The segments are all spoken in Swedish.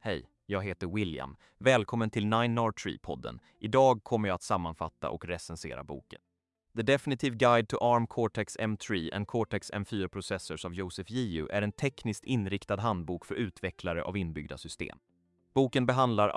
Hej, jag heter William. Välkommen till 9R3-podden. Idag kommer jag att sammanfatta och recensera boken. The Definitive Guide to ARM Cortex M3 and Cortex M4 Processors av Joseph Jiu är en tekniskt inriktad handbok för utvecklare av inbyggda system. Boken behandlar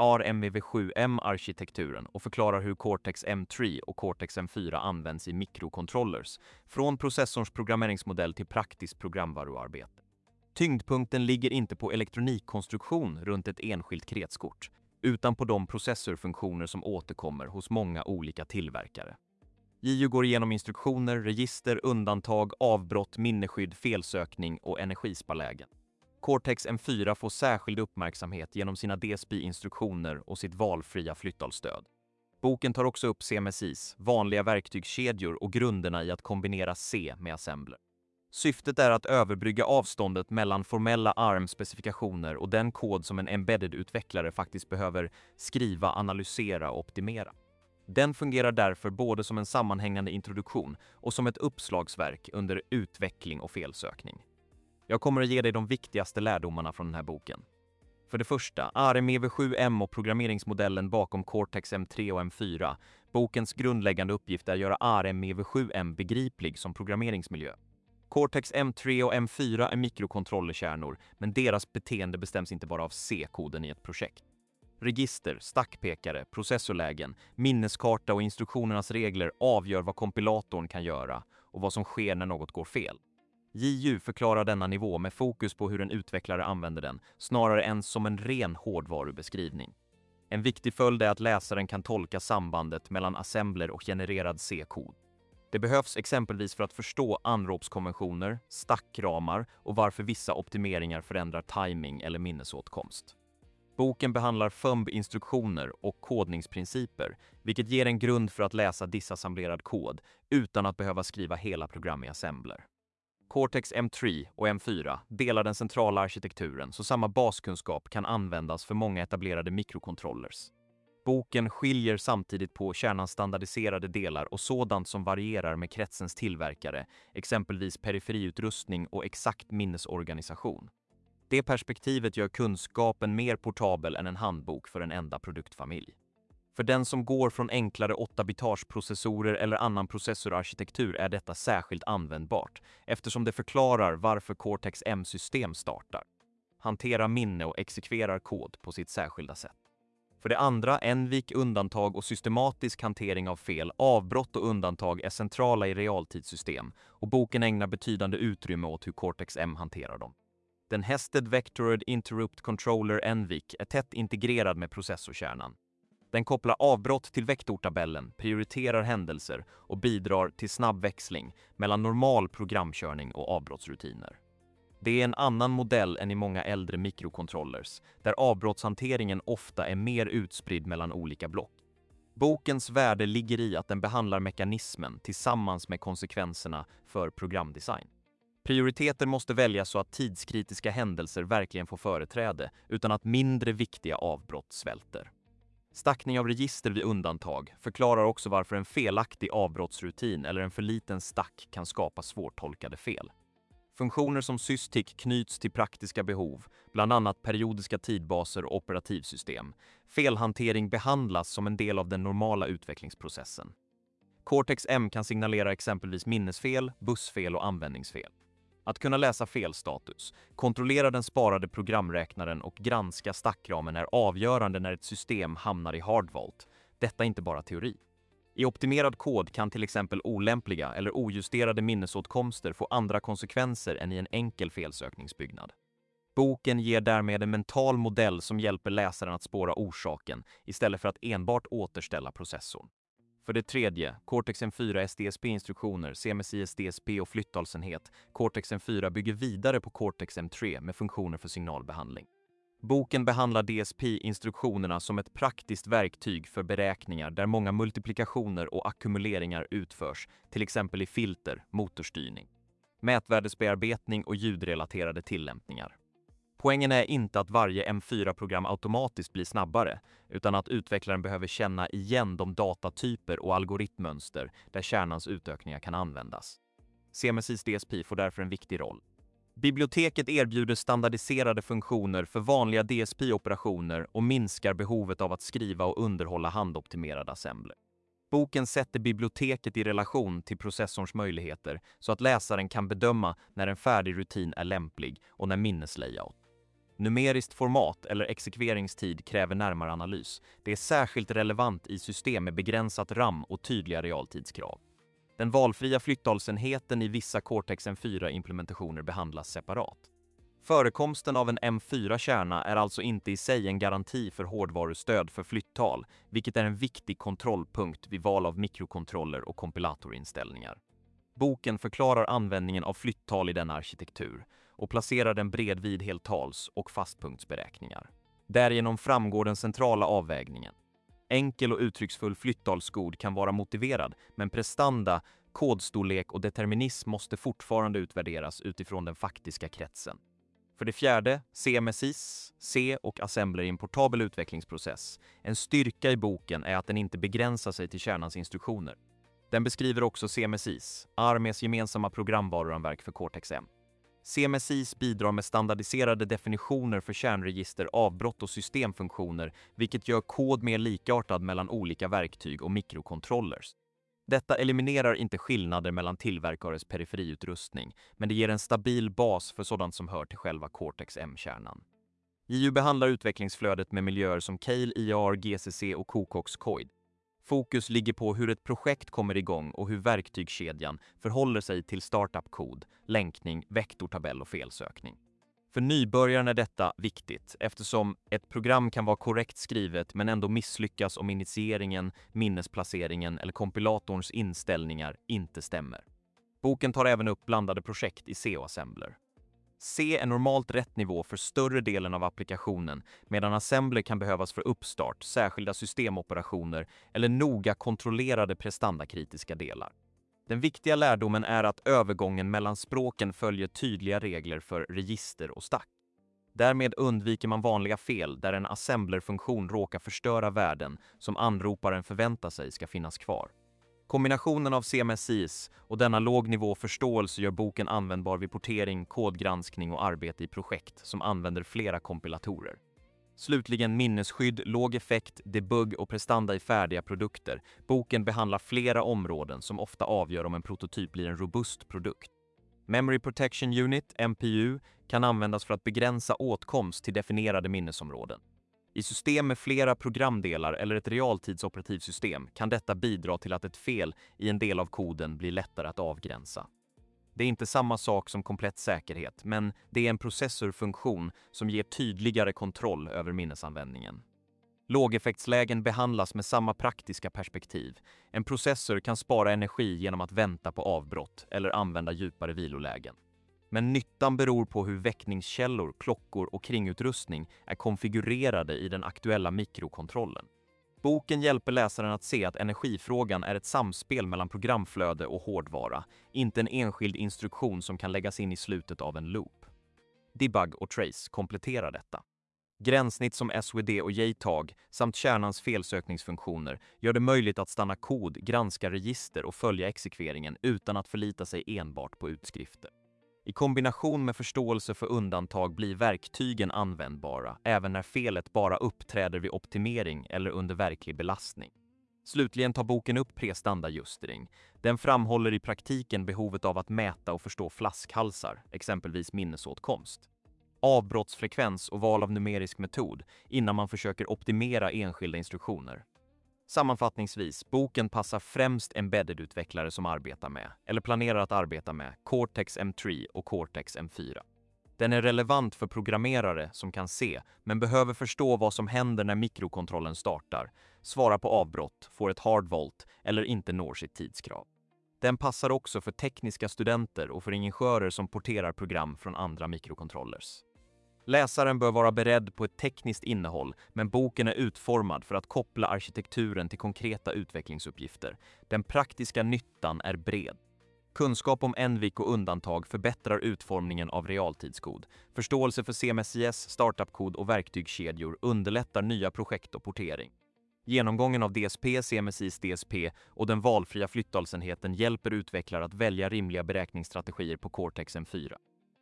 ARMv7M-arkitekturen och förklarar hur Cortex M3 och Cortex M4 används i mikrocontrollers, från processorns programmeringsmodell till praktiskt programvaruarbete. Tyngdpunkten ligger inte på elektronikkonstruktion runt ett enskilt kretskort, utan på de processorfunktioner som återkommer hos många olika tillverkare. Jiu går igenom instruktioner, register, undantag, avbrott, minneskydd, felsökning och energisparlägen. Cortex M4 får särskild uppmärksamhet genom sina DSP-instruktioner och sitt valfria flyttalstöd. Boken tar också upp CMSIs, vanliga verktygskedjor och grunderna i att kombinera C med assembler. Syftet är att överbrygga avståndet mellan formella ARM-specifikationer och den kod som en embedded-utvecklare faktiskt behöver skriva, analysera och optimera. Den fungerar därför både som en sammanhängande introduktion och som ett uppslagsverk under utveckling och felsökning. Jag kommer att ge dig de viktigaste lärdomarna från den här boken. För det första, ARMv7M och programmeringsmodellen bakom Cortex M3 och M4. Bokens grundläggande uppgift är att göra ARMv7M begriplig som programmeringsmiljö. Cortex M3 och M4 är mikrokontrollerkärnor, men deras beteende bestäms inte bara av C-koden i ett projekt. Register, stackpekare, processorlägen, minneskarta och instruktionernas regler avgör vad kompilatorn kan göra och vad som sker när något går fel. Jiu förklarar denna nivå med fokus på hur en utvecklare använder den, snarare än som en ren hårdvarubeskrivning. En viktig följd är att läsaren kan tolka sambandet mellan assembler och genererad C-kod. Det behövs exempelvis för att förstå anropskonventioner, stackramar och varför vissa optimeringar förändrar timing eller minnesåtkomst. Boken behandlar FUMB-instruktioner och kodningsprinciper, vilket ger en grund för att läsa disassemblerad kod utan att behöva skriva hela program i assembler. Cortex M3 och M4 delar den centrala arkitekturen, så samma baskunskap kan användas för många etablerade mikrocontrollers. Boken skiljer samtidigt på kärnans standardiserade delar och sådant som varierar med kretsens tillverkare, exempelvis periferiutrustning och exakt minnesorganisation. Det perspektivet gör kunskapen mer portabel än en handbok för en enda produktfamilj. För den som går från enklare 8-bitars-processorer eller annan processorarkitektur är detta särskilt användbart, eftersom det förklarar varför Cortex M-system startar. Hanterar minne och exekverar kod på sitt särskilda sätt. För det andra, NVIC, undantag och systematisk hantering av fel, avbrott och undantag är centrala i realtidssystem, och boken ägnar betydande utrymme åt hur Cortex M hanterar dem. Den Nested Vectored Interrupt Controller NVIC är tätt integrerad med processorkärnan. Den kopplar avbrott till vektortabellen, prioriterar händelser och bidrar till snabb växling mellan normal programkörning och avbrottsrutiner. Det är en annan modell än i många äldre mikrocontrollers, där avbrottshanteringen ofta är mer utspridd mellan olika block. Bokens värde ligger i att den behandlar mekanismen tillsammans med konsekvenserna för programdesign. Prioriteter måste väljas så att tidskritiska händelser verkligen får företräde, utan att mindre viktiga avbrott svälter. Stackning av register vid undantag förklarar också varför en felaktig avbrottsrutin eller en för liten stack kan skapa svårtolkade fel. Funktioner som SysTick knyts till praktiska behov, bland annat periodiska tidbaser och operativsystem. Felhantering behandlas som en del av den normala utvecklingsprocessen. Cortex M kan signalera exempelvis minnesfel, bussfel och användningsfel. Att kunna läsa felstatus, kontrollera den sparade programräknaren och granska stackramen är avgörande när ett system hamnar i hardvault. Detta är inte bara teori. I optimerad kod kan till exempel olämpliga eller ojusterade minnesåtkomster få andra konsekvenser än i en enkel felsökningsbyggnad. Boken ger därmed en mental modell som hjälper läsaren att spåra orsaken istället för att enbart återställa processorn. För det tredje, Cortex M4 DSP-instruktioner, CMSIs DSP och flyttalsenhet. Cortex M4 bygger vidare på Cortex M3 med funktioner för signalbehandling. Boken behandlar DSP-instruktionerna som ett praktiskt verktyg för beräkningar där många multiplikationer och ackumuleringar utförs, till exempel i filter, motorstyrning, mätvärdesbearbetning och ljudrelaterade tillämpningar. Poängen är inte att varje M4-program automatiskt blir snabbare, utan att utvecklaren behöver känna igen de datatyper och algoritmmönster där kärnans utökningar kan användas. CMSIs DSP får därför en viktig roll. Biblioteket erbjuder standardiserade funktioner för vanliga DSP-operationer och minskar behovet av att skriva och underhålla handoptimerade assembler. Boken sätter biblioteket i relation till processorns möjligheter så att läsaren kan bedöma när en färdig rutin är lämplig och när minneslayout. Numeriskt format eller exekveringstid kräver närmare analys. Det är särskilt relevant i system med begränsat RAM och tydliga realtidskrav. Den valfria flytttalsenheten i vissa Cortex M4-implementationer behandlas separat. Förekomsten av en M4-kärna är alltså inte i sig en garanti för hårdvarustöd för flytttal, vilket är en viktig kontrollpunkt vid val av mikrokontroller och kompilatorinställningar. Boken förklarar användningen av flytttal i denna arkitektur och placerar den bredvid heltals- och fastpunktsberäkningar. Därigenom framgår den centrala avvägningen. Enkel och uttrycksfull flytttalskod kan vara motiverad, men prestanda, kodstorlek och determinism måste fortfarande utvärderas utifrån den faktiska kretsen. För det fjärde, CMSIS, C och assembler i en portabel utvecklingsprocess. En styrka i boken är att den inte begränsar sig till kärnans instruktioner. Den beskriver också CMSIS, ARMEs gemensamma programvaruramverk för Cortex-M. CMSIS bidrar med standardiserade definitioner för kärnregister, avbrott och systemfunktioner, vilket gör kod mer likartad mellan olika verktyg och mikrocontrollers. Detta eliminerar inte skillnader mellan tillverkares periferiutrustning, men det ger en stabil bas för sådant som hör till själva Cortex-M-kärnan. JU behandlar utvecklingsflödet med miljöer som Keil, IAR, GCC och COCOX-COID. Fokus ligger på hur ett projekt kommer igång och hur verktygskedjan förhåller sig till startup-kod, länkning, vektortabell och felsökning. För nybörjaren är detta viktigt eftersom ett program kan vara korrekt skrivet men ändå misslyckas om initieringen, minnesplaceringen eller kompilatorns inställningar inte stämmer. Boken tar även upp blandade projekt i C-assembler. C är normalt rätt nivå för större delen av applikationen, medan assembler kan behövas för uppstart, särskilda systemoperationer eller noga kontrollerade prestandakritiska delar. Den viktiga lärdomen är att övergången mellan språken följer tydliga regler för register och stack. Därmed undviker man vanliga fel där en assemblerfunktion råkar förstöra värden som anroparen förväntar sig ska finnas kvar. Kombinationen av CMSIS och denna lågnivå förståelse gör boken användbar vid portering, kodgranskning och arbete i projekt som använder flera kompilatorer. Slutligen minnesskydd, låg effekt, debugg och prestanda i färdiga produkter. Boken behandlar flera områden som ofta avgör om en prototyp blir en robust produkt. Memory Protection Unit, MPU, kan användas för att begränsa åtkomst till definierade minnesområden. I system med flera programdelar eller ett realtidsoperativsystem kan detta bidra till att ett fel i en del av koden blir lättare att avgränsa. Det är inte samma sak som komplett säkerhet, men det är en processorfunktion som ger tydligare kontroll över minnesanvändningen. Lågeffektslägen behandlas med samma praktiska perspektiv. En processor kan spara energi genom att vänta på avbrott eller använda djupare vilolägen. Men nyttan beror på hur väckningskällor, klockor och kringutrustning är konfigurerade i den aktuella mikrokontrollen. Boken hjälper läsaren att se att energifrågan är ett samspel mellan programflöde och hårdvara, inte en enskild instruktion som kan läggas in i slutet av en loop. Debug och trace kompletterar detta. Gränssnitt som SVD och JTAG samt kärnans felsökningsfunktioner gör det möjligt att stanna kod, granska register och följa exekveringen utan att förlita sig enbart på utskrifter. I kombination med förståelse för undantag blir verktygen användbara även när felet bara uppträder vid optimering eller under verklig belastning. Slutligen tar boken upp prestandajustering. Den framhåller i praktiken behovet av att mäta och förstå flaskhalsar, exempelvis minnesåtkomst, avbrottsfrekvens och val av numerisk metod innan man försöker optimera enskilda instruktioner. Sammanfattningsvis, boken passar främst embedded-utvecklare som arbetar med, eller planerar att arbeta med, Cortex M3 och Cortex M4. Den är relevant för programmerare som kan se, men behöver förstå vad som händer när mikrokontrollen startar, svara på avbrott, får ett hard volt eller inte når sitt tidskrav. Den passar också för tekniska studenter och för ingenjörer som porterar program från andra mikrocontrollers. Läsaren bör vara beredd på ett tekniskt innehåll, men boken är utformad för att koppla arkitekturen till konkreta utvecklingsuppgifter. Den praktiska nyttan är bred. Kunskap om NVIC och undantag förbättrar utformningen av realtidskod. Förståelse för CMSIS, startup-kod och verktygskedjor underlättar nya projekt och portering. Genomgången av DSP, CMSIS DSP och den valfria flytttalsenheten hjälper utvecklare att välja rimliga beräkningsstrategier på Cortex M4.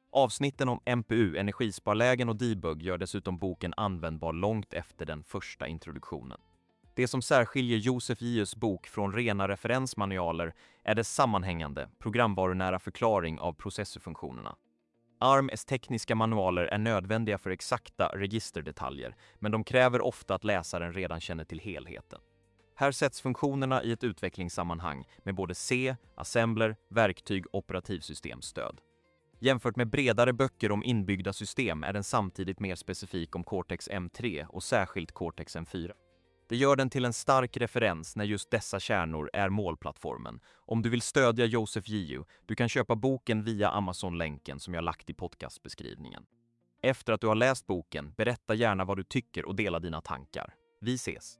Avsnitten om MPU, energisparlägen och debug gör dessutom boken användbar långt efter den första introduktionen. Det som särskiljer Joseph Jius bok från rena referensmanualer är dess sammanhängande, programvarunära förklaring av processorfunktionerna. ARMs tekniska manualer är nödvändiga för exakta registerdetaljer, men de kräver ofta att läsaren redan känner till helheten. Här sätts funktionerna i ett utvecklingssammanhang med både C, assembler, verktyg och operativsystemstöd. Jämfört med bredare böcker om inbyggda system är den samtidigt mer specifik om Cortex M3 och särskilt Cortex M4. Det gör den till en stark referens när just dessa kärnor är målplattformen. Om du vill stödja Joseph Jiu, du kan köpa boken via Amazon-länken som jag lagt i podcastbeskrivningen. Efter att du har läst boken, berätta gärna vad du tycker och dela dina tankar. Vi ses!